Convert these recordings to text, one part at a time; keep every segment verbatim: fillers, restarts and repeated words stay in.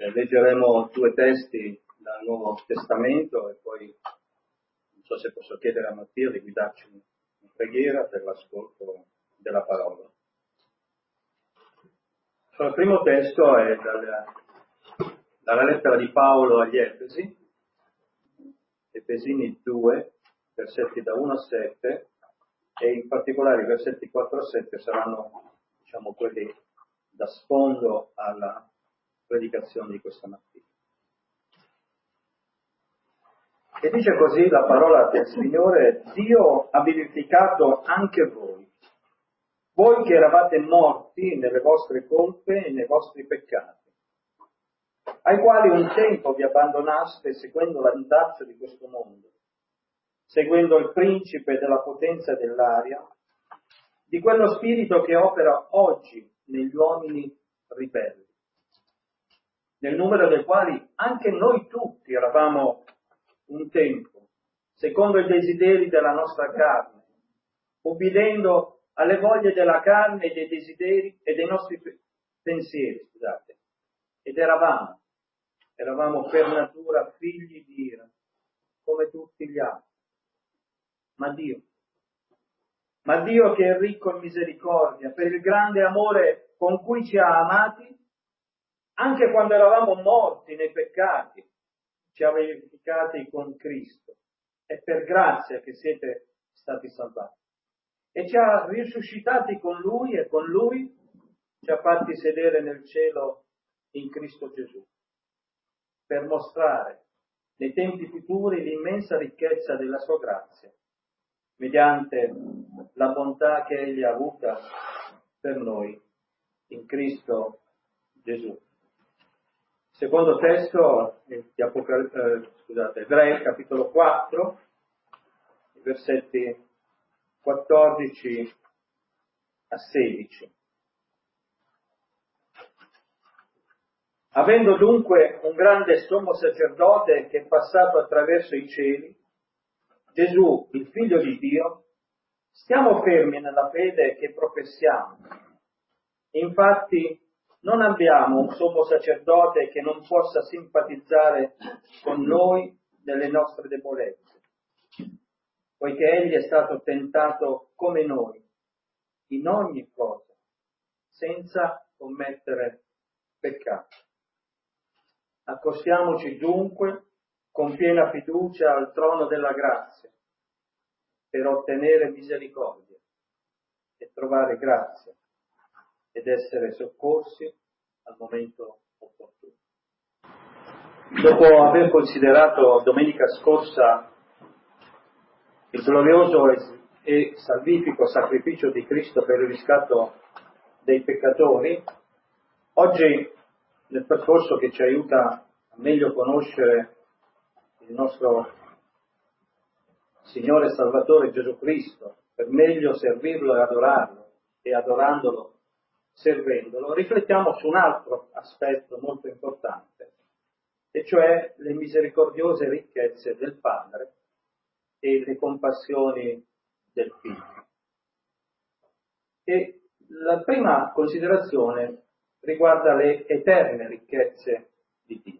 Eh, leggeremo due testi dal Nuovo Testamento e poi non so se posso chiedere a Mattia di guidarci in preghiera per l'ascolto della parola. Allora, il primo testo è dalla, dalla lettera di Paolo agli Efesi, Efesini due, versetti da uno a sette, e in particolare i versetti quattro a sette saranno, diciamo, quelli da sfondo alla predicazione di questa mattina. E dice così la parola del Signore: Dio ha vivificato anche voi, voi che eravate morti nelle vostre colpe e nei vostri peccati, ai quali un tempo vi abbandonaste seguendo l'andazzo di questo mondo, seguendo il principe della potenza dell'aria, di quello spirito che opera oggi negli uomini ribelli, nel numero dei quali anche noi tutti eravamo un tempo, secondo i desideri della nostra carne, ubbidendo alle voglie della carne e dei desideri e dei nostri pensieri, scusate, ed eravamo, eravamo per natura figli di ira, come tutti gli altri. Ma Dio, ma Dio che è ricco in misericordia, per il grande amore con cui ci ha amati, anche quando eravamo morti nei peccati, ci ha vivificati con Cristo. È per grazia che siete stati salvati. E ci ha risuscitati con Lui e con Lui ci ha fatti sedere nel cielo in Cristo Gesù, per mostrare nei tempi futuri l'immensa ricchezza della sua grazia, mediante la bontà che Egli ha avuta per noi in Cristo Gesù. Secondo testo di Apocal- eh, scusate, Ebrei, capitolo quattro, versetti quattordici a sedici. Avendo dunque un grande sommo sacerdote che è passato attraverso i cieli, Gesù, il Figlio di Dio, stiamo fermi nella fede che professiamo. Infatti, non abbiamo un sommo sacerdote che non possa simpatizzare con noi nelle nostre debolezze, poiché Egli è stato tentato come noi, in ogni cosa, senza commettere peccato. Accostiamoci dunque con piena fiducia al trono della grazia, per ottenere misericordia e trovare grazia ed essere soccorsi al momento opportuno. Dopo aver considerato domenica scorsa il glorioso e salvifico sacrificio di Cristo per il riscatto dei peccatori, oggi, nel percorso che ci aiuta a meglio conoscere il nostro Signore e Salvatore Gesù Cristo, per meglio servirlo e adorarlo, e adorandolo servendolo, riflettiamo su un altro aspetto molto importante, e cioè le misericordiose ricchezze del Padre e le compassioni del Figlio. E la prima considerazione riguarda le eterne ricchezze di Dio.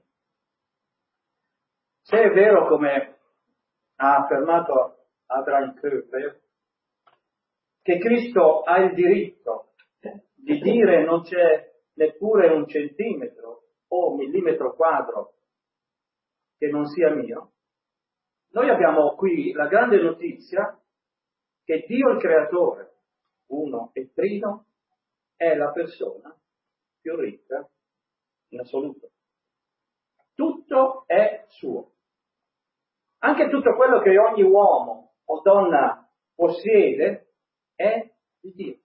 Se è vero, come ha affermato Abraham Kuyper, che Cristo ha il diritto di dire non c'è neppure un centimetro o un millimetro quadro che non sia mio, noi abbiamo qui la grande notizia che Dio il Creatore, uno e trino, è la persona più ricca in assoluto. Tutto è suo. Anche tutto quello che ogni uomo o donna possiede è di Dio.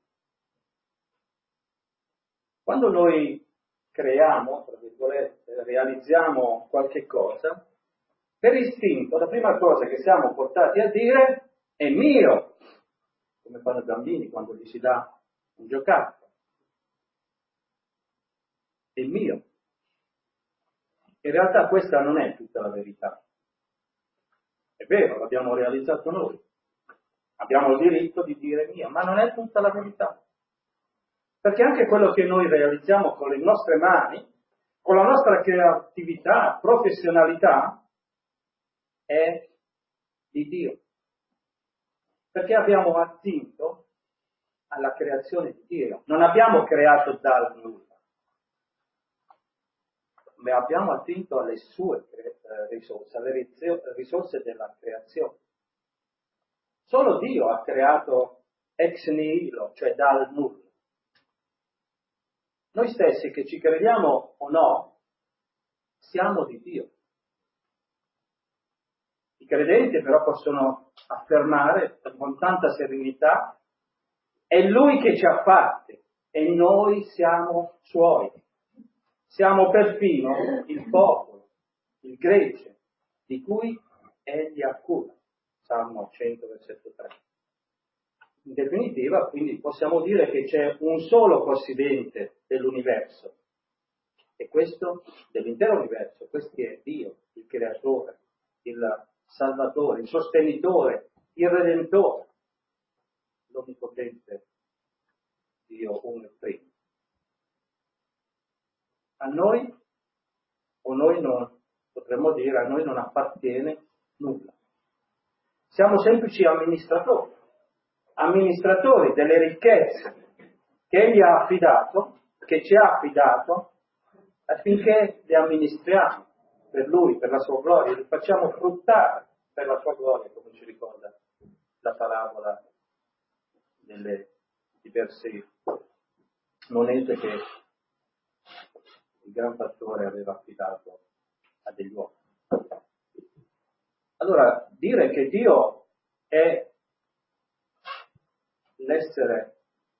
Quando noi creiamo, tra virgolette, realizziamo qualche cosa, per istinto la prima cosa che siamo portati a dire è mio, come fanno i bambini quando gli si dà un giocattolo. È mio. In realtà questa non è tutta la verità. È vero, l'abbiamo realizzato noi. Abbiamo il diritto di dire mio, ma non è tutta la verità. Perché anche quello che noi realizziamo con le nostre mani, con la nostra creatività, professionalità, è di Dio. Perché abbiamo attinto alla creazione di Dio. Non abbiamo creato dal nulla, ma abbiamo attinto alle sue risorse, alle risorse della creazione. Solo Dio ha creato ex nihilo, cioè dal nulla. Noi stessi, che ci crediamo o no, siamo di Dio. I credenti però possono affermare con tanta serenità: è Lui che ci ha fatti e noi siamo Suoi. Siamo perfino il popolo, il gregge, di cui Egli ha cura. Salmo cento, versetto tre. In definitiva, quindi, possiamo dire che c'è un solo possidente dell'universo, e questo, dell'intero universo, questo è Dio, il creatore, il salvatore, il sostenitore, il redentore, l'onnipotente Dio uno e primo. A noi, o noi non, potremmo dire, a noi non appartiene nulla. Siamo semplici amministratori, amministratori delle ricchezze che Egli ha affidato, che ci ha affidato, affinché le amministriamo per Lui, per la Sua gloria, li facciamo fruttare per la Sua gloria, come ci ricorda la parabola delle diverse monete che il gran pastore aveva affidato a degli uomini. Allora, dire che Dio è l'essere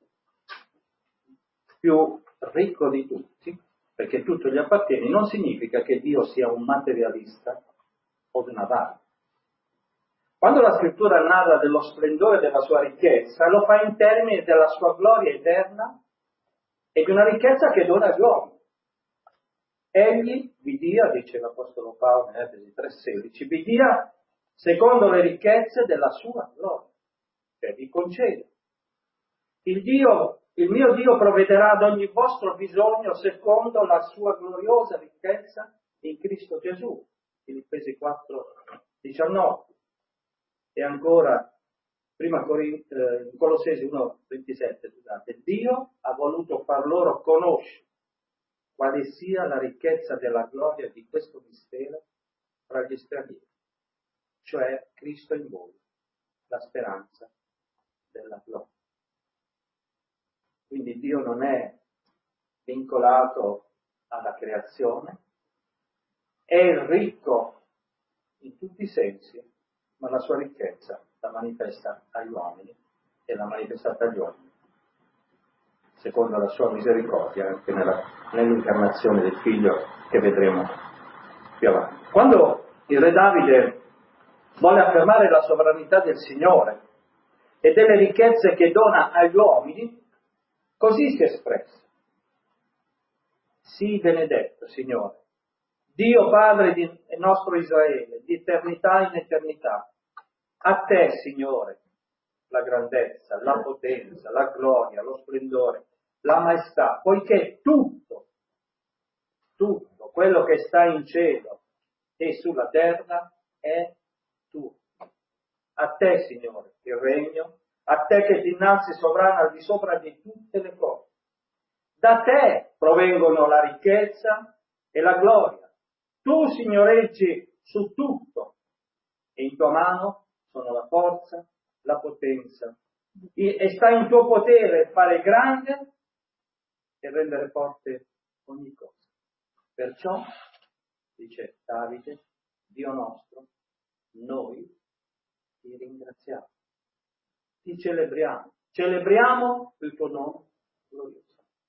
più ricco di tutti, perché tutto gli appartiene, non significa che Dio sia un materialista o un avaro. Quando la scrittura narra dello splendore della sua ricchezza, lo fa in termini della sua gloria eterna e di una ricchezza che dona agli uomini. Egli vi dia, dice l'Apostolo Paolo in Efesi tre sedici, vi dia secondo le ricchezze della sua gloria, cioè vi concede. Il Dio, il mio Dio provvederà ad ogni vostro bisogno secondo la sua gloriosa ricchezza in Cristo Gesù, Filippesi quattro diciannove. E ancora, prima Corin- eh, Colossesi uno ventisette, scusate, Dio ha voluto far loro conoscere quale sia la ricchezza della gloria di questo mistero fra gli stranieri, cioè Cristo in voi, la speranza della gloria. Quindi Dio non è vincolato alla creazione, è ricco in tutti i sensi, ma la sua ricchezza la manifesta agli uomini e l'ha manifestata agli uomini secondo la sua misericordia anche nella, nell'incarnazione del Figlio che vedremo più avanti. Quando il re Davide vuole affermare la sovranità del Signore e delle ricchezze che dona agli uomini, così si espressa: sii benedetto, Signore, Dio Padre di nostro Israele, di eternità in eternità. A te, Signore, la grandezza, la potenza, la gloria, lo splendore, la maestà, poiché tutto, tutto quello che sta in cielo e sulla terra è tuo. A te, Signore, il regno, a te che dinanzi sovrano al di sopra di tutte le cose. Da te provengono la ricchezza e la gloria. Tu signoreggi su tutto e in tua mano sono la forza, la potenza, e sta in tuo potere fare grande e rendere forte ogni cosa. Perciò, dice Davide, Dio nostro, noi ti ringraziamo, ti celebriamo, celebriamo il tuo nome glorioso.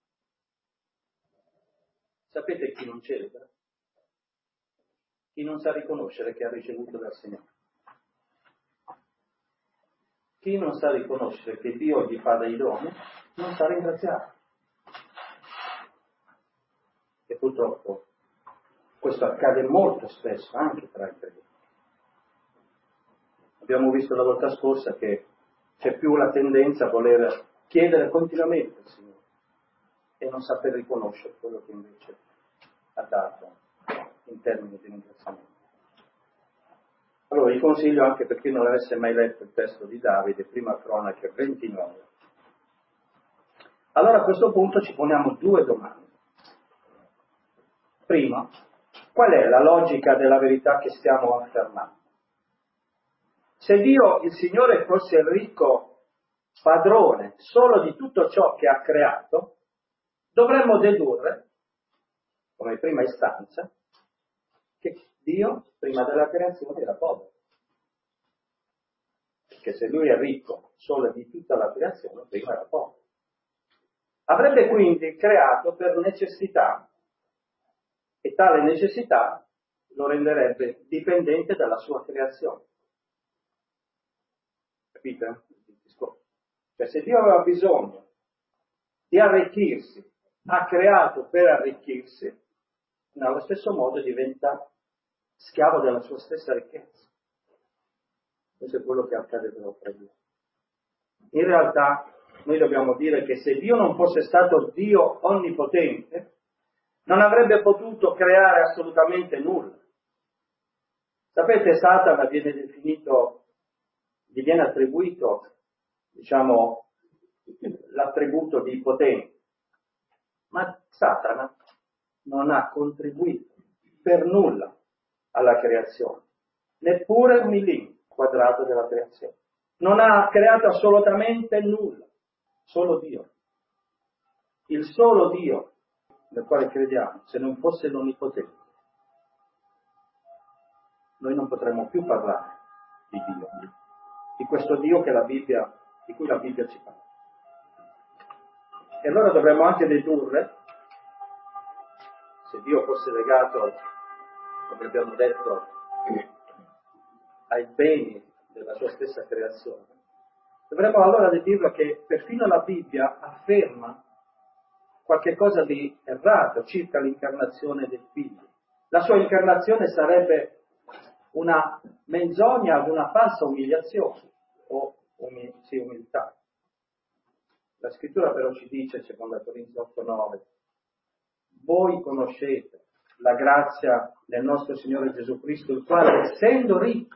Sapete chi non celebra? Chi non sa riconoscere che ha ricevuto dal Signore. Chi non sa riconoscere che Dio gli fa dei doni, non sa ringraziare. E purtroppo questo accade molto spesso anche tra i credenti. Abbiamo visto la volta scorsa che c'è più la tendenza a voler chiedere continuamente al Signore e non saper riconoscere quello che invece ha dato in termini di ringraziamento. Allora vi consiglio, anche per chi non avesse mai letto il testo di Davide, prima Cronache ventinove. Allora a questo punto ci poniamo due domande. Prima, qual è la logica della verità che stiamo affermando? Se Dio, il Signore, fosse il ricco padrone solo di tutto ciò che ha creato, dovremmo dedurre, come prima istanza, che Dio, prima della creazione, era povero. Perché se Lui è ricco solo di tutta la creazione, prima era povero. Avrebbe quindi creato per necessità, e tale necessità lo renderebbe dipendente dalla sua creazione. Capite? Cioè, se Dio aveva bisogno di arricchirsi, ha creato per arricchirsi, nello stesso modo diventa schiavo della sua stessa ricchezza. Questo è quello che accade per opera di Dio. In realtà noi dobbiamo dire che se Dio non fosse stato Dio onnipotente, non avrebbe potuto creare assolutamente nulla. Sapete, Satana viene definito, gli viene attribuito, diciamo, l'attributo di potenza. Ma Satana non ha contribuito per nulla alla creazione, neppure un millimetro quadrato della creazione. Non ha creato assolutamente nulla, solo Dio. Il solo Dio nel quale crediamo, se non fosse l'onnipotente, noi non potremmo più parlare di Dio, di questo Dio che la Bibbia, di cui la Bibbia ci parla. E allora dovremmo anche dedurre, se Dio fosse legato, come abbiamo detto, ai beni della sua stessa creazione, dovremmo allora dedurre che perfino la Bibbia afferma qualche cosa di errato circa l'incarnazione del Figlio. La sua incarnazione sarebbe una menzogna, una falsa umiliazione, o umi- sì, umiltà. La scrittura però ci dice, secondo Corinzi otto nove, voi conoscete la grazia del nostro Signore Gesù Cristo, il quale, essendo ricco,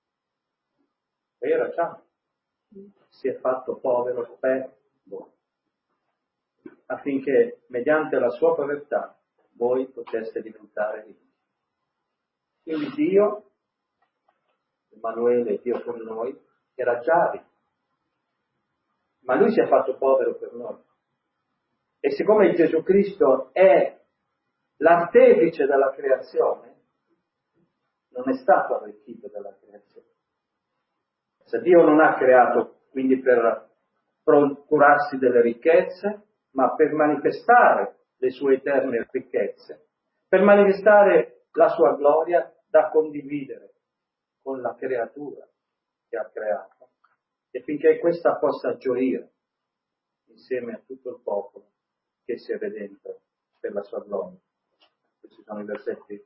era già, si è fatto povero per voi, affinché mediante la sua povertà voi poteste diventare ricchi. Quindi Dio, Emanuele, Dio con noi, era già ricco, ma Lui si è fatto povero per noi. E siccome Gesù Cristo è l'artefice della creazione, non è stato arricchito dalla creazione. Se Dio non ha creato quindi per procurarsi delle ricchezze, ma per manifestare le sue eterne ricchezze, per manifestare la sua gloria da condividere con la creatura che ha creato, e finché questa possa gioire insieme a tutto il popolo che si è redento per la sua gloria. Questi sono i versetti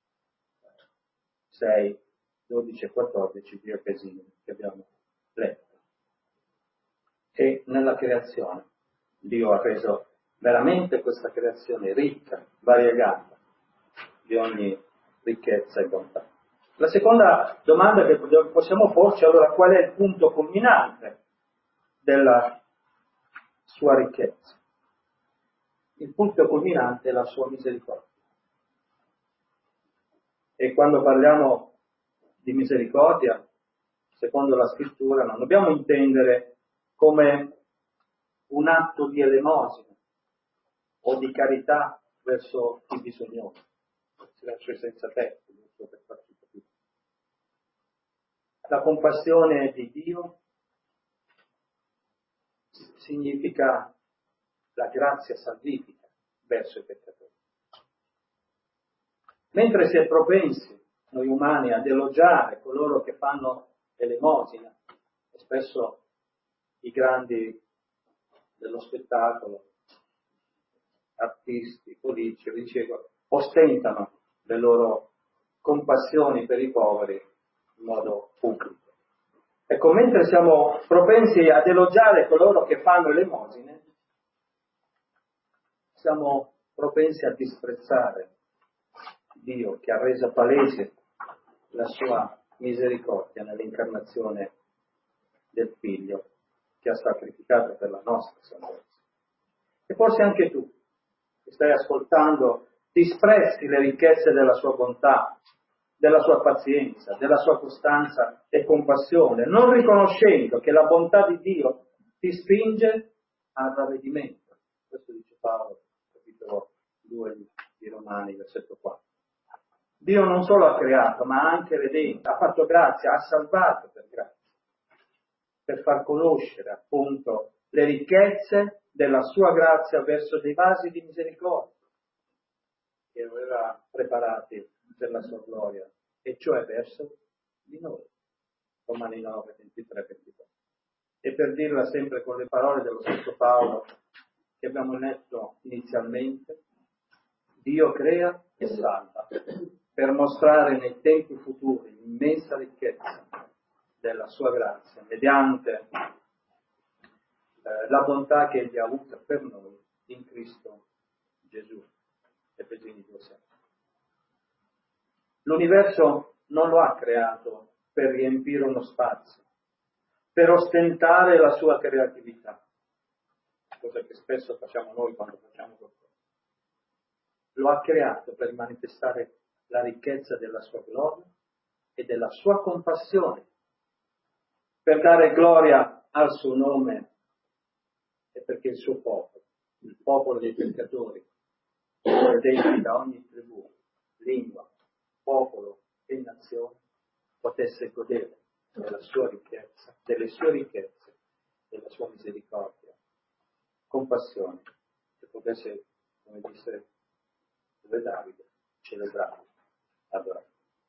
sei, dodici e quattordici di Efesini che abbiamo letto. E nella creazione Dio ha reso veramente questa creazione ricca, variegata, di ogni ricchezza e bontà. La seconda domanda che possiamo porci, allora, qual è il punto culminante della sua ricchezza? Il punto culminante è la sua misericordia. E quando parliamo di misericordia, secondo la scrittura, non dobbiamo intendere come un atto di elemosina o di carità verso i bisognosi, cioè senza tetto, per farci capire. La compassione di Dio significa la grazia salvifica verso i peccatori. Mentre si è propensi, noi umani, ad elogiare coloro che fanno elemosina, e spesso i grandi dello spettacolo, artisti, politici, dicevo, ostentano le loro compassioni per i poveri in modo pubblico. Ecco, mentre siamo propensi ad elogiare coloro che fanno elemosine, siamo propensi a disprezzare Dio che ha reso palese la sua misericordia nell'incarnazione del Figlio che ha sacrificato per la nostra salvezza. E forse anche tu, che stai ascoltando, disprezzi le ricchezze della sua bontà, della sua pazienza, della sua costanza e compassione, non riconoscendo che la bontà di Dio ti spinge al ravvedimento. Questo dice Paolo, capitolo due di Romani, versetto quattro. Dio non solo ha creato, ma ha anche redento, ha fatto grazia, ha salvato per grazia, per far conoscere appunto le ricchezze della sua grazia verso dei vasi di misericordia che aveva preparati per la sua gloria, e cioè verso di noi. Romani nove, ventitré, ventiquattro. E per dirla sempre con le parole dello stesso Paolo che abbiamo letto inizialmente, Dio crea e salva per mostrare nei tempi futuri l'immensa ricchezza della sua grazia mediante eh, la bontà che egli ha avuta per noi in Cristo Gesù. Efesini due sette. L'universo non lo ha creato per riempire uno spazio, per ostentare la sua creatività, cosa che spesso facciamo noi quando facciamo qualcosa. Lo ha creato per manifestare la ricchezza della sua gloria e della sua compassione, per dare gloria al suo nome e perché il suo popolo, il popolo dei peccatori, redenti da ogni tribù, lingua, popolo e nazione, potesse godere della sua ricchezza, delle sue ricchezze, della sua misericordia, compassione, e potesse, come disse dove Davide, celebrare, adorare.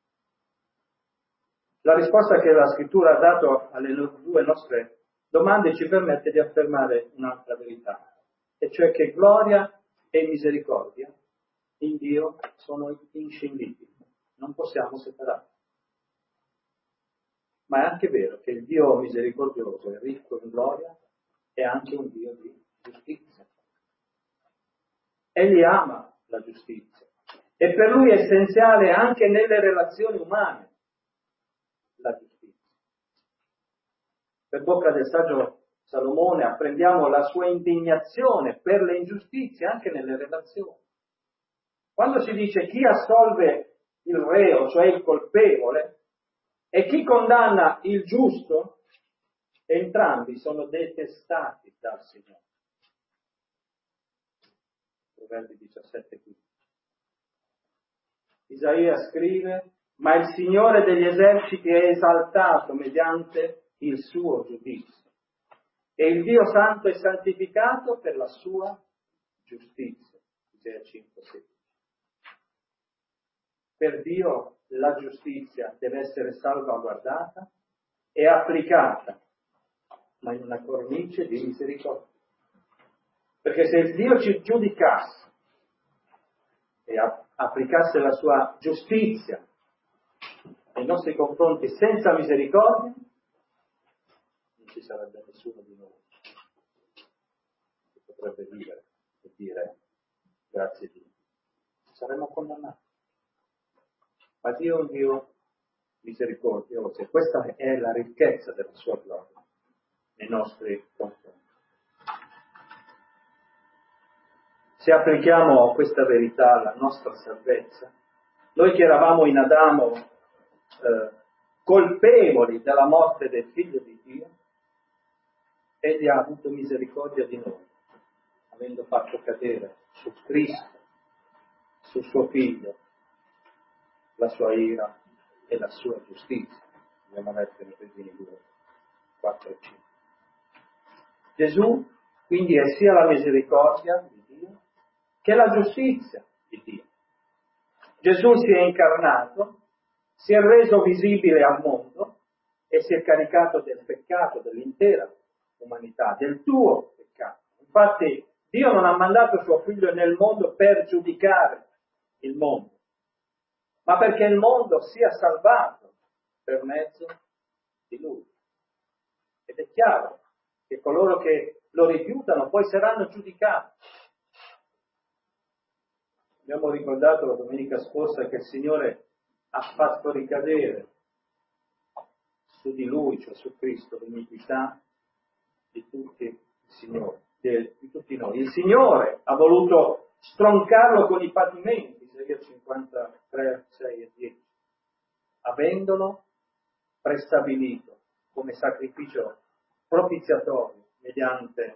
La risposta che la scrittura ha dato alle due nostre domande ci permette di affermare un'altra verità, e cioè che gloria e misericordia in Dio sono inscindibili, non possiamo separarli. Ma è anche vero che il Dio misericordioso e ricco in gloria è anche un Dio di giustizia. Egli ama la giustizia e per lui è essenziale anche nelle relazioni umane la giustizia. Per bocca del saggio Salomone apprendiamo la sua indignazione per le ingiustizie anche nelle relazioni. Quando si dice chi assolve il reo, cioè il colpevole, e chi condanna il giusto, entrambi sono detestati dal Signore. Proverbi diciassette quindici. Isaia scrive: ma il Signore degli eserciti è esaltato mediante il suo giudizio, e il Dio Santo è santificato per la sua giustizia. Isaia cinque sedici. Per Dio la giustizia deve essere salvaguardata e applicata, ma in una cornice di misericordia. Perché se il Dio ci giudicasse e applicasse la sua giustizia nei nostri confronti senza misericordia, non ci sarebbe nessuno di noi che potrebbe vivere e dire grazie a Dio. Saremmo condannati. Ma Dio è un Dio misericordioso, e questa è la ricchezza della sua gloria nei nostri confronti. Se applichiamo questa verità alla nostra salvezza, noi che eravamo in Adamo eh, colpevoli della morte del Figlio di Dio, Egli ha avuto misericordia di noi, avendo fatto cadere su Cristo, su suo Figlio, la sua ira e la sua giustizia. Abbiamo letto in Efesini due, quattro e cinque. Gesù quindi è sia la misericordia di Dio che la giustizia di Dio. Gesù si è incarnato, si è reso visibile al mondo e si è caricato del peccato dell'intera umanità, del tuo peccato. Infatti Dio non ha mandato suo figlio nel mondo per giudicare il mondo, ma perché il mondo sia salvato per mezzo di lui. Ed è chiaro che coloro che lo rifiutano poi saranno giudicati. Abbiamo ricordato la domenica scorsa che il Signore ha fatto ricadere su di Lui, cioè su Cristo, l'iniquità di tutti i Signori, di, di tutti noi. Il Signore ha voluto stroncarlo con i patimenti, Isaia cinquantatré, sei e dieci, avendolo prestabilito come sacrificio propiziatorio mediante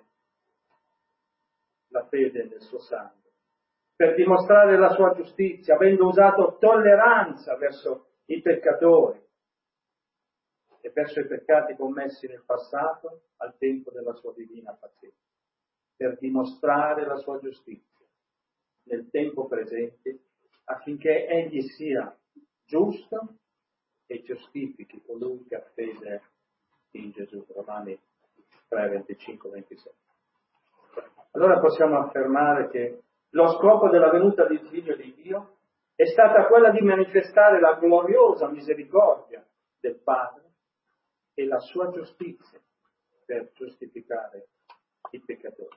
la fede nel suo sangue, per dimostrare la sua giustizia, avendo usato tolleranza verso i peccatori e verso i peccati commessi nel passato al tempo della sua divina pazienza, per dimostrare la sua giustizia nel tempo presente, affinché egli sia giusto e giustifichi colui che ha fede in Gesù. Romani tre, venticinque, ventisei. Allora possiamo affermare che lo scopo della venuta del Figlio di Dio è stata quella di manifestare la gloriosa misericordia del Padre e la sua giustizia per giustificare i peccatori.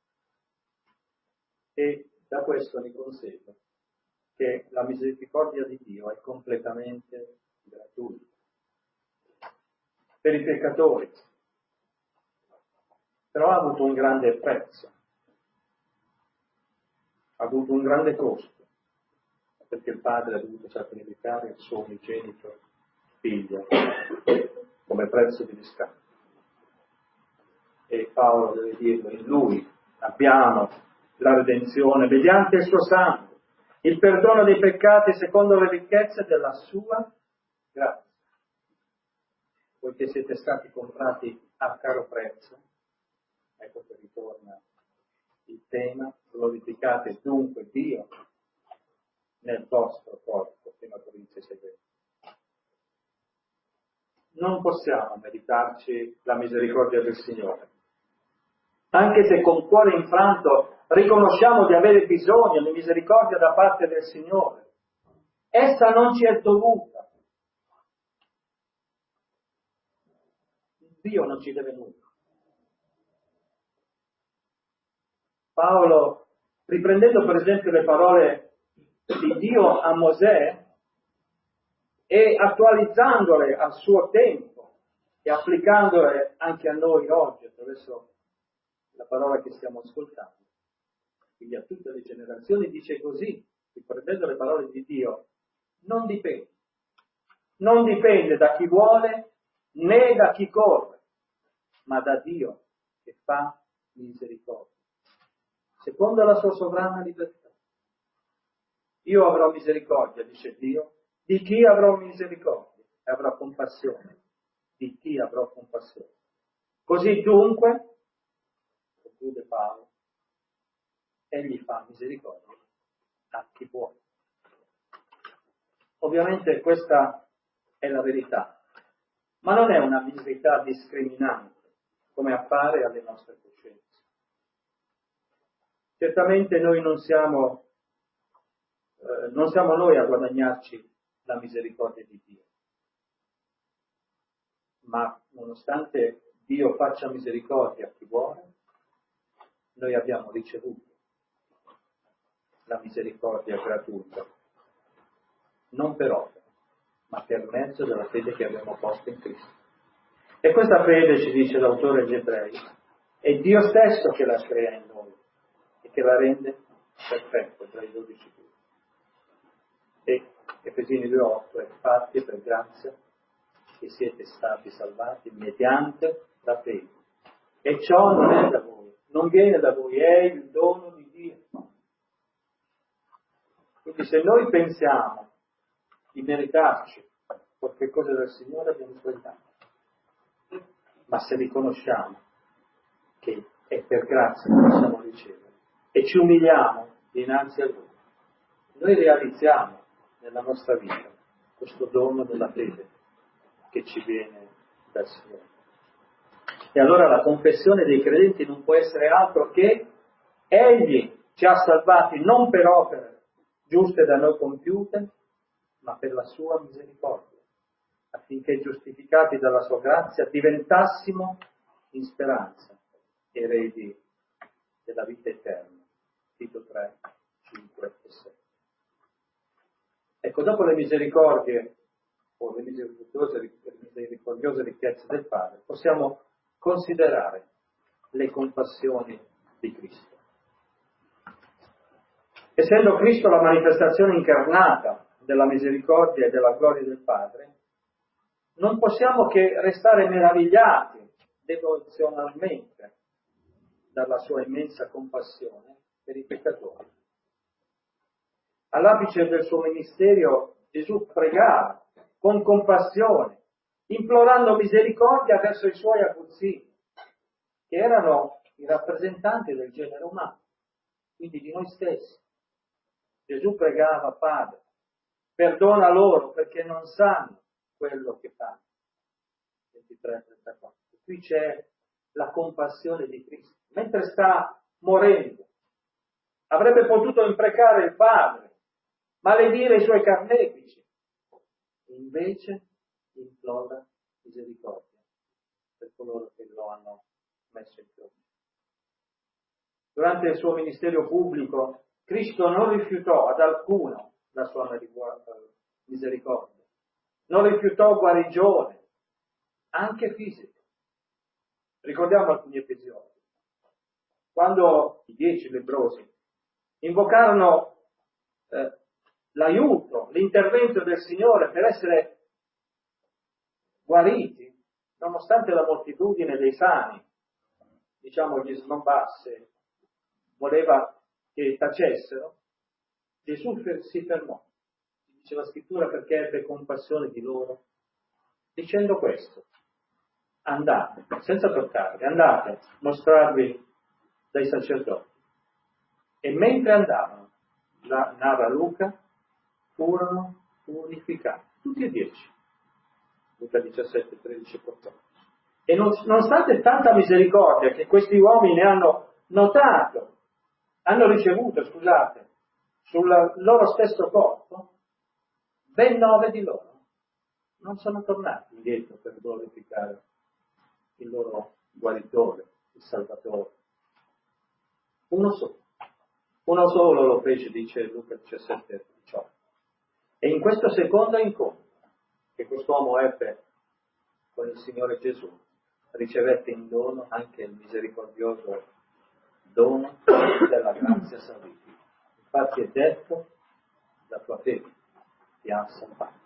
E da questo ne consegue che la misericordia di Dio è completamente gratuita. Per i peccatori, però ha avuto un grande prezzo, ha avuto un grande costo, perché il Padre ha dovuto sacrificare il suo unigenito figlio come prezzo di riscatto. E Paolo deve dirlo, in Lui abbiamo la redenzione mediante il suo sangue, il perdono dei peccati secondo le ricchezze della sua grazia. Poiché siete stati comprati a caro prezzo, ecco che ritorna il tema, glorificate dunque Dio nel vostro corpo, prima Corinzi sei. Non possiamo meritarci la misericordia del Signore, anche se con cuore infranto riconosciamo di avere bisogno di misericordia da parte del Signore. Essa non ci è dovuta. Dio non ci deve nulla. Paolo, riprendendo per esempio le parole di Dio a Mosè e attualizzandole al suo tempo e applicandole anche a noi oggi attraverso la parola che stiamo ascoltando, quindi a tutte le generazioni, dice così, riprendendo le parole di Dio, non dipende, non dipende da chi vuole né da chi corre, ma da Dio che fa misericordia, secondo la sua sovrana libertà. Io avrò misericordia, dice Dio, di chi avrò misericordia e avrò compassione, di chi avrò compassione. Così dunque, conclude Paolo, egli fa misericordia a chi può. Ovviamente questa è la verità, ma non è una verità discriminante, come appare alle nostre coscienze. Certamente noi non siamo, eh, non siamo noi a guadagnarci la misericordia di Dio, ma nonostante Dio faccia misericordia a chi vuole, noi abbiamo ricevuto la misericordia gratuita, non per opera, ma per mezzo della fede che abbiamo posto in Cristo. E questa fede, ci dice l'autore agli Ebrei, è Dio stesso che la crea in noi e che la rende perfetta tra i dodici punti. E Efesini due otto, è fatti per grazia che siete stati salvati mediante la fede. E ciò non è da voi, non viene da voi, è il dono di Dio. Quindi se noi pensiamo di meritarci qualche cosa del Signore, abbiamo sbagliato. Ma se riconosciamo che è per grazia che possiamo ricevere e ci umiliamo dinanzi a Lui, noi realizziamo nella nostra vita questo dono della fede che ci viene dal Signore. E allora la confessione dei credenti non può essere altro che Egli ci ha salvati non per opere giuste da noi compiute, ma per la sua misericordia, affinché giustificati dalla sua grazia diventassimo in speranza eredi della vita eterna. Tito tre, cinque e sei. Ecco, dopo le misericordie o le misericordiose, le misericordiose ricchezze del Padre, possiamo considerare le compassioni di Cristo. Essendo Cristo la manifestazione incarnata della misericordia e della gloria del Padre, non possiamo che restare meravigliati devozionalmente dalla sua immensa compassione per i peccatori. All'apice del suo ministero Gesù pregava con compassione, implorando misericordia verso i suoi aguzzini, che erano i rappresentanti del genere umano, quindi di noi stessi. Gesù pregava: Padre, perdona loro perché non sanno quello che fanno. ventitré trentaquattro. Qui c'è la compassione di Cristo. Mentre sta morendo, avrebbe potuto imprecare il Padre, maledire i suoi carnefici. Invece implora misericordia per coloro che lo hanno messo in croce. Durante il suo ministero pubblico, Cristo non rifiutò ad alcuno la sua misericordia, non rifiutò guarigione, anche fisica. Ricordiamo alcuni episodi. Quando i dieci lebbrosi invocarono eh, l'aiuto, l'intervento del Signore per essere guariti, nonostante la moltitudine dei sani, diciamo, gli snobbasse, voleva che tacessero, Gesù si fermò. Dice la scrittura, perché ebbe compassione di loro, dicendo questo: andate, senza toccarvi, andate, mostrarvi dai sacerdoti. E mentre andavano, la, narra Luca, furono purificati, tutti e dieci. Luca diciassette, tredici e quattordici. E non, nonostante tanta misericordia che questi uomini hanno notato, hanno ricevuto, scusate, sul loro stesso corpo, ben nove di loro non sono tornati indietro per glorificare il loro guaritore, il Salvatore. Uno solo. Uno solo lo fece, dice Luca diciassette, diciotto. E in questo secondo incontro che quest'uomo ebbe con il Signore Gesù, ricevette in dono anche il misericordioso dono della grazia salvifica. Infatti è detto: la tua fede ti ha salvato.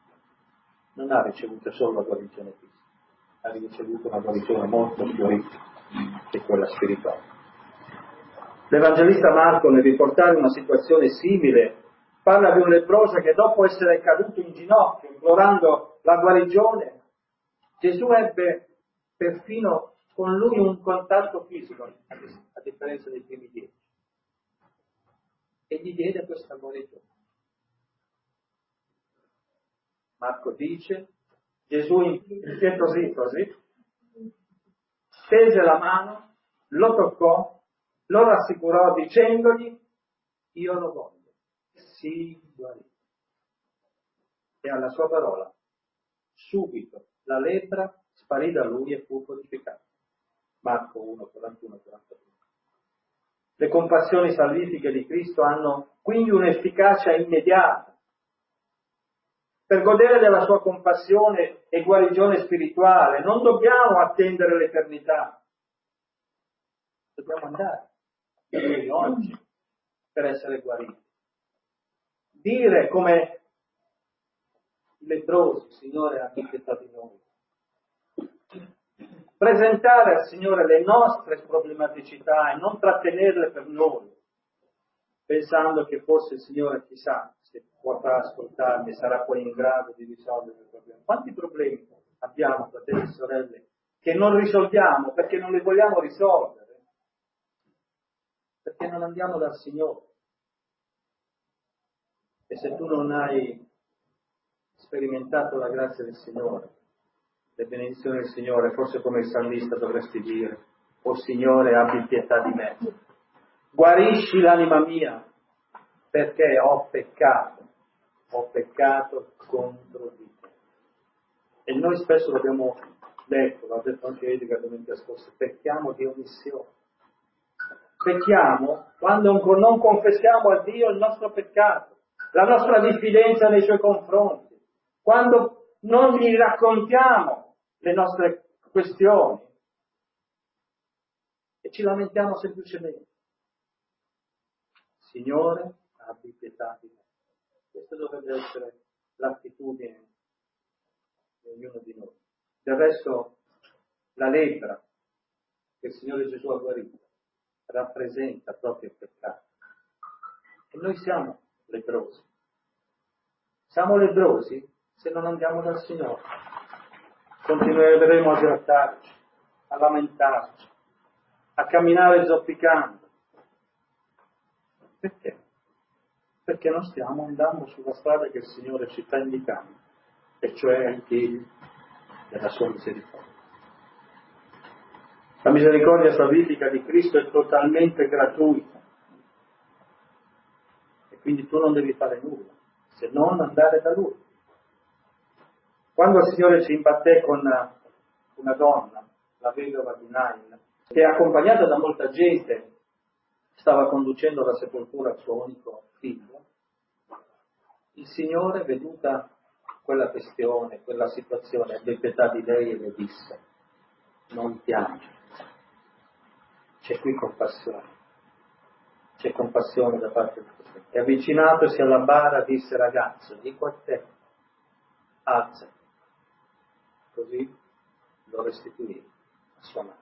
Non ha ricevuto solo la guarigione fisica, ha ricevuto una guarigione molto più ricca che quella spirituale. L'Evangelista Marco, nel riportare una situazione simile, parla di un lebbroso che dopo essere caduto in ginocchio, implorando la guarigione, Gesù ebbe perfino con lui un contatto fisico, a differenza dei primi dieci, e gli diede questa guarigione. Marco dice: Gesù impietositosi stese la mano, lo toccò, lo rassicurò dicendogli: io lo voglio, sii guarito. E alla sua parola subito la lebbra sparì da lui e fu purificato. Marco uno, quarantuno quarantadue. Le compassioni salvifiche di Cristo hanno quindi un'efficacia immediata. Per godere della sua compassione e guarigione spirituale non dobbiamo attendere l'eternità, dobbiamo andare da lui oggi per essere guariti. Dire come i lebbrosi: Signore, abbi pietà di noi. Presentare al Signore le nostre problematicità e non trattenerle per noi, pensando che forse il Signore, chissà, se potrà ascoltarmi, sarà poi in grado di risolvere il problema. Quanti problemi abbiamo, fratelli e sorelle, che non risolviamo perché non li vogliamo risolvere, perché non andiamo dal Signore. E se tu non hai sperimentato la grazia del Signore, le benedizioni del Signore, forse come il salmista dovresti dire: o Signore, abbi pietà di me, guarisci l'anima mia, perché ho peccato, ho peccato contro di te. E noi spesso l'abbiamo detto, l'ha detto anche Edgar domenica scorsa, pecchiamo di omissione. Pecchiamo quando non confessiamo a Dio il nostro peccato. la nostra diffidenza nei suoi confronti, quando non gli raccontiamo le nostre questioni e ci lamentiamo semplicemente. Signore, abbi pietà di me. Questa dovrebbe essere l'attitudine di ognuno di noi. Del resto, la lebbra che il Signore Gesù ha guarito rappresenta proprio il peccato. E noi siamo lebbrosi. Siamo lebbrosi se non andiamo dal Signore. Continueremo a grattarci, a lamentarci, a camminare zoppicando. Perché? Perché non stiamo andando sulla strada che il Signore ci sta indicando, e cioè ai piedi della sua misericordia. La misericordia salvifica di Cristo è totalmente gratuita e quindi tu non devi fare nulla se non andare da Lui. Quando il Signore ci imbatté con una donna, la vedova di Nain, che accompagnata da molta gente stava conducendo alla sepoltura il suo unico figlio, il Signore, veduta quella questione, quella situazione, ebbe pietà di lei e le disse: non piangere. C'è qui compassione, c'è compassione da parte di Dio. E avvicinatosi alla bara disse: ragazzo, dico a te, alzati. Così lo restituì a sua madre.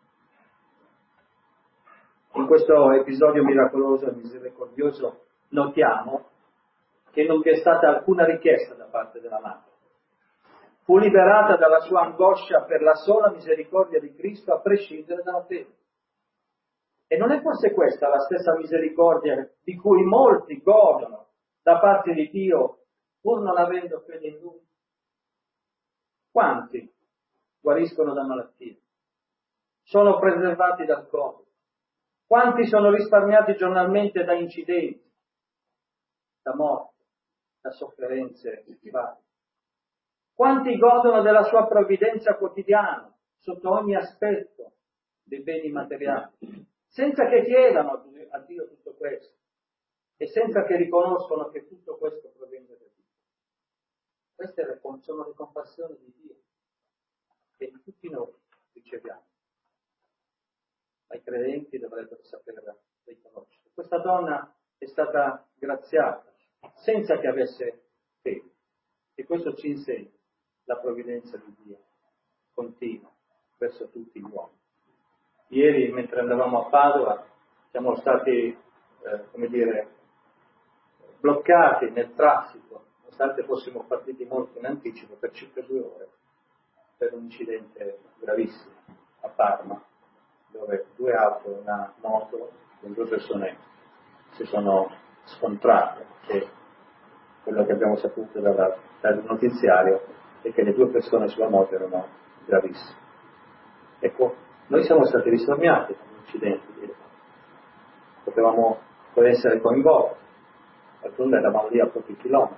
In questo episodio miracoloso e misericordioso notiamo che non vi è stata alcuna richiesta da parte della madre. Fu liberata dalla sua angoscia per la sola misericordia di Cristo, a prescindere dalla fede. E non è forse questa la stessa misericordia di cui molti godono da parte di Dio, pur non avendo fede in Lui? Quanti guariscono da malattie? Sono preservati dal Covid? Quanti sono risparmiati giornalmente da incidenti, da morte, da sofferenze varie? Quanti godono della sua provvidenza quotidiana, sotto ogni aspetto dei beni materiali, senza che chiedano a Dio tutto questo e senza che riconoscono che tutto questo proviene da Dio? Queste sono le compassioni di Dio che tutti noi riceviamo. Ma i credenti dovrebbero saperla riconoscere. Questa donna è stata graziata senza che avesse fede, e questo ci insegna la provvidenza di Dio continua verso tutti gli uomini. Ieri, mentre andavamo a Padova, siamo stati, eh, come dire, bloccati nel traffico, nonostante fossimo partiti molto in anticipo, per circa due ore, per un incidente gravissimo a Parma, dove due auto e una moto con due persone si sono scontrate, e quello che abbiamo saputo dalla, dal notiziario è che le due persone sulla moto erano gravissime. Ecco, noi siamo stati risparmiati dall'incidente, potevamo essere coinvolti, d'altronde eravamo lì a pochi chilometri.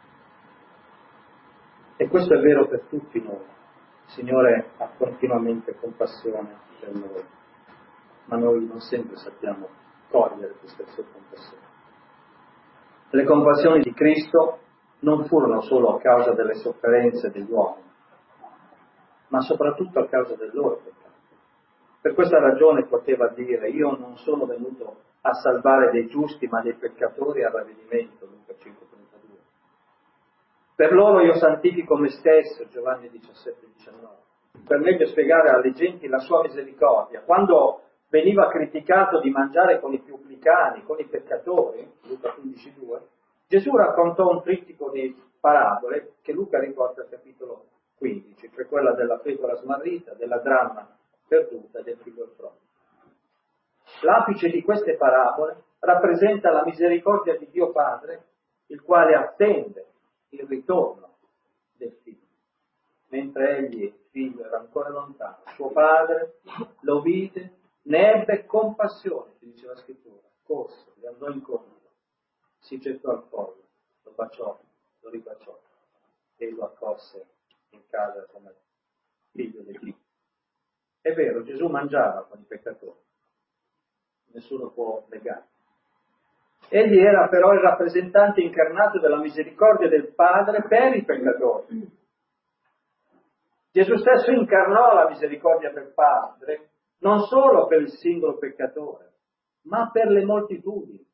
E questo è vero per tutti noi. Il Signore ha continuamente compassione per noi, ma noi non sempre sappiamo cogliere questa sua compassione. Le compassioni di Cristo non furono solo a causa delle sofferenze degli uomini, ma soprattutto a causa del loro peccato. Per questa ragione poteva dire: io non sono venuto a salvare dei giusti, ma dei peccatori al ravvedimento, Luca cinque trentadue. Per loro io santifico me stesso, Giovanni diciassette diciannove. Per meglio spiegare alle genti la sua misericordia, quando veniva criticato di mangiare con i pubblicani, con i peccatori, Luca quindici due, Gesù raccontò un trittico di parabole che Luca riporta al capitolo quindici, cioè quella della pecora smarrita, della dramma perduta e del figlio prodigo. L'apice di queste parabole rappresenta la misericordia di Dio Padre, il quale attende il ritorno del figlio. Mentre egli, il figlio, era ancora lontano, suo padre lo vide, ne ebbe compassione, ci dice la scrittura, corse, gli andò incontro, si gettò al collo, lo baciò, lo ribaciò e lo accolse in casa come figlio di Dio. È vero, Gesù mangiava con i peccatori, nessuno può negare. Egli era però il rappresentante incarnato della misericordia del Padre per i peccatori. Gesù stesso incarnò la misericordia del Padre non solo per il singolo peccatore, ma per le moltitudini.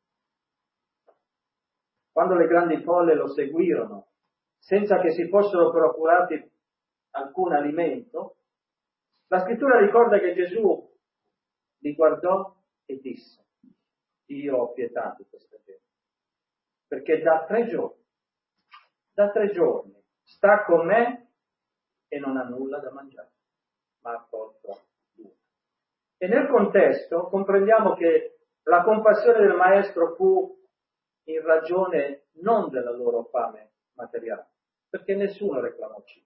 Quando le grandi folle lo seguirono, senza che si fossero procurati alcun alimento, la scrittura ricorda che Gesù li guardò e disse: io ho pietà di questa gente, perché da tre giorni, da tre giorni sta con me e non ha nulla da mangiare. Marco otto due. E nel contesto comprendiamo che la compassione del maestro fu in ragione non della loro fame materiale, perché nessuno reclamò cibo.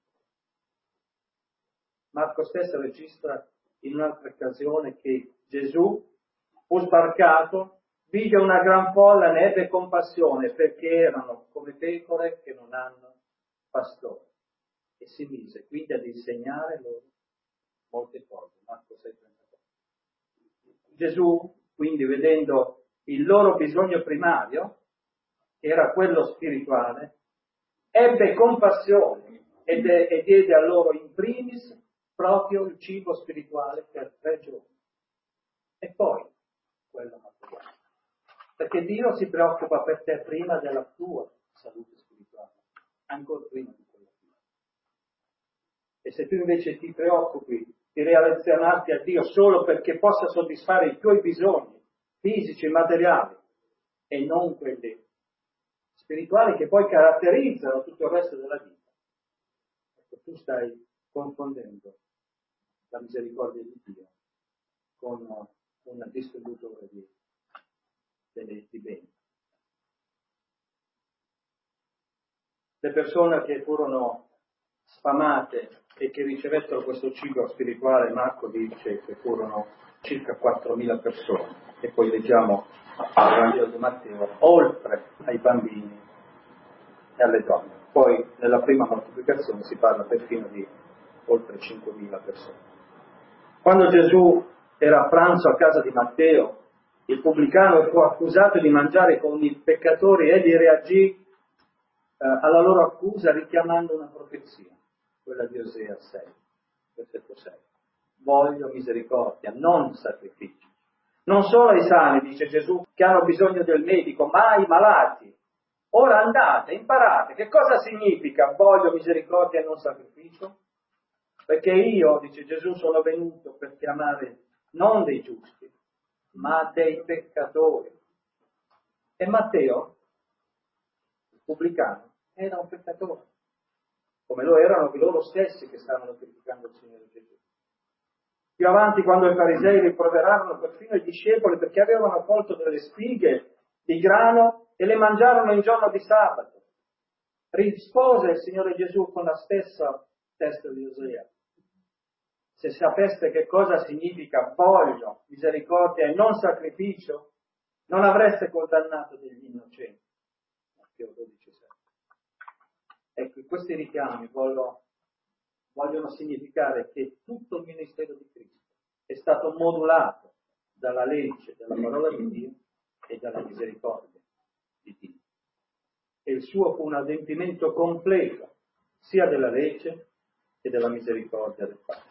Marco stesso registra in un'altra occasione che Gesù fu sbarcato, vide una gran folla, ne ebbe compassione, perché erano come pecore che non hanno pastore, e si mise quindi ad insegnare loro molte cose. Marco sei trentaquattro. Gesù, quindi, vedendo il loro bisogno primario, che era quello spirituale, ebbe compassione e, de- e diede a loro in primis proprio il cibo spirituale per tre giorni. E poi quello materiale. Perché Dio si preoccupa per te prima della tua salute spirituale, ancora prima di quella tua. E se tu invece ti preoccupi di relazionarti a Dio solo perché possa soddisfare i tuoi bisogni fisici e materiali e non quelli spirituali che poi caratterizzano tutto il resto della vita, ecco, tu stai confondendo la misericordia di Dio con un distributore di, di, di beni. Le persone che furono sfamate e che ricevettero questo cibo spirituale, Marco dice che furono circa quattromila persone, e poi leggiamo al Vangelo di Matteo, oltre ai bambini e alle donne. Poi nella prima moltiplicazione si parla perfino di oltre cinquemila persone. Quando Gesù era a pranzo a casa di Matteo, il pubblicano fu accusato di mangiare con i peccatori, egli reagì eh, alla loro accusa richiamando una profezia, quella di Osea sei, versetto sei. Voglio misericordia, non sacrifici. Non solo ai sani, dice Gesù, che hanno bisogno del medico, ma ai malati. Ora andate, imparate. Che cosa significa voglio misericordia e non sacrificio? Perché io, dice Gesù, sono venuto per chiamare non dei giusti, ma dei peccatori. E Matteo, il pubblicano, era un peccatore, come lo erano loro stessi che stavano criticando il Signore Gesù. Più avanti, quando i farisei rimproverarono perfino i discepoli perché avevano colto delle spighe di grano e le mangiarono in giorno di sabato, rispose il Signore Gesù con la stessa testo di Osea: se sapeste che cosa significa voglio misericordia e non sacrificio, non avreste condannato degli innocenti. Matteo dodici sette. Ecco, questi richiami vogliono, vogliono significare che tutto il ministero di Cristo è stato modulato dalla legge, dalla parola di Dio e dalla misericordia di Dio. E il suo fu un adempimento completo sia della legge che della misericordia del Padre.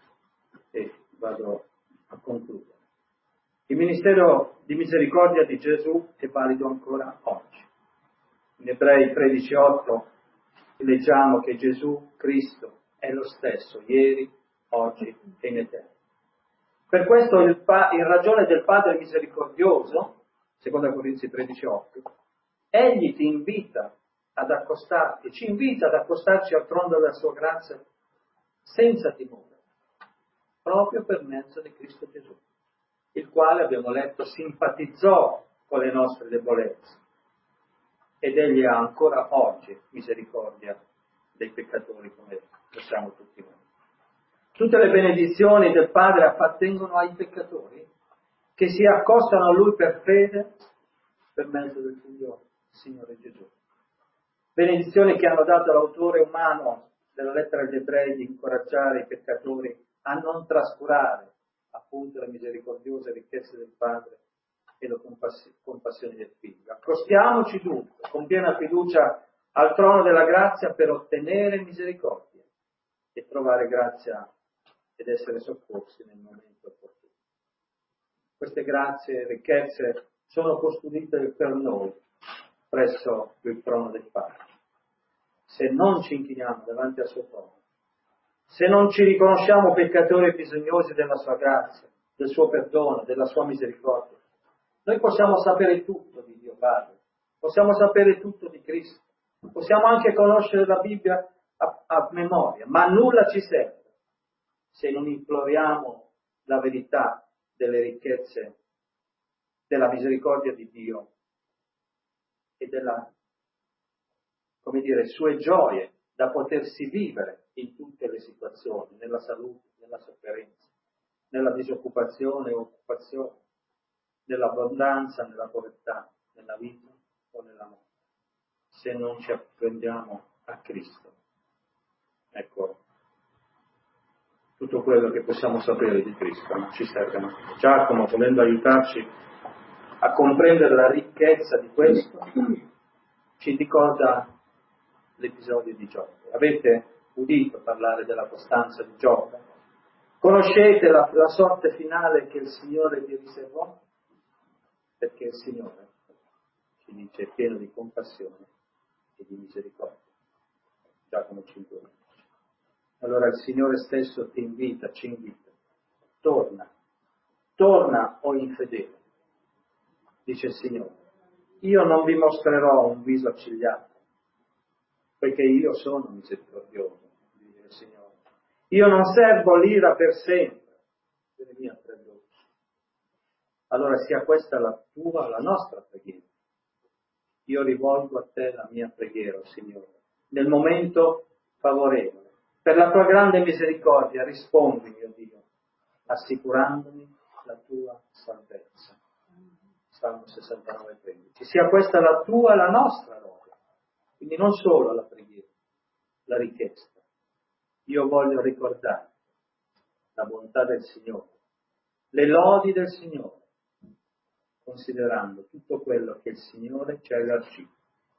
E vado a concludere. Il ministero di misericordia di Gesù è valido ancora oggi. In Ebrei tredici otto leggiamo che Gesù Cristo è lo stesso ieri, oggi e in eterno. Per questo, il pa- in ragione del Padre misericordioso, seconda Corinzi tredici otto, egli ti invita ad accostarti, ci invita ad accostarci al trono della sua grazia senza timore, proprio per mezzo di Cristo Gesù, il quale, abbiamo letto, simpatizzò con le nostre debolezze, ed egli ha ancora oggi misericordia dei peccatori come lo siamo tutti noi. Tutte le benedizioni del Padre appartengono ai peccatori che si accostano a Lui per fede, per mezzo del Figlio Signore Gesù. Benedizioni che hanno dato l'autore umano della lettera agli Ebrei di incoraggiare i peccatori a non trascurare appunto le misericordiose ricchezze del Padre e le compass- compassioni del Figlio. Accostiamoci dunque con piena fiducia al trono della grazia per ottenere misericordia e trovare grazia ed essere soccorsi nel momento opportuno. Queste grazie e ricchezze sono custodite per noi presso il trono del Padre. Se non ci inchiniamo davanti al suo trono, se non ci riconosciamo peccatori e bisognosi della sua grazia, del suo perdono, della sua misericordia, noi possiamo sapere tutto di Dio Padre, possiamo sapere tutto di Cristo, possiamo anche conoscere la Bibbia a, a memoria, ma nulla ci serve se non imploriamo la verità delle ricchezze, della misericordia di Dio e della, come dire, sue gioie da potersi vivere in tutte le situazioni, nella salute, nella sofferenza, nella disoccupazione o occupazione, nell'abbondanza, nella povertà, nella vita o nella morte, se non ci apprendiamo a Cristo. Ecco, tutto quello che possiamo sapere di Cristo non ci serve. Giacomo, volendo aiutarci a comprendere la ricchezza di questo, ci ricorda l'episodio di Giobbe. Avete udito parlare della costanza di Giobbe? Conoscete la, la sorte finale che il Signore gli riservò? Perché il Signore, ci dice, è pieno di compassione e di misericordia. Giacomo cinque undici. Allora il Signore stesso ti invita, ci invita, torna, torna o infedele, dice il Signore, io non vi mostrerò un viso accigliato, perché io sono misericordioso, dice il Signore, io non servo l'ira per sempre, Geremia tre dodici. Allora sia questa la tua, la nostra preghiera, io rivolgo a te la mia preghiera, oh Signore, nel momento favorevole. Per la tua grande misericordia rispondi, mio Dio, assicurandomi la tua salvezza. Salmo sessantanove tredici. Sia questa la tua e la nostra lode. Quindi non solo la preghiera, la richiesta. Io voglio ricordare la bontà del Signore, le lodi del Signore, considerando tutto quello che il Signore ci ha elargito.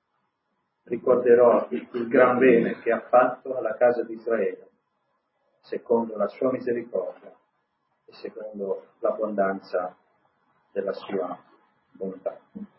Ricorderò il gran bene che ha fatto alla casa di Israele, secondo la sua misericordia e secondo l'abbondanza della sua bontà.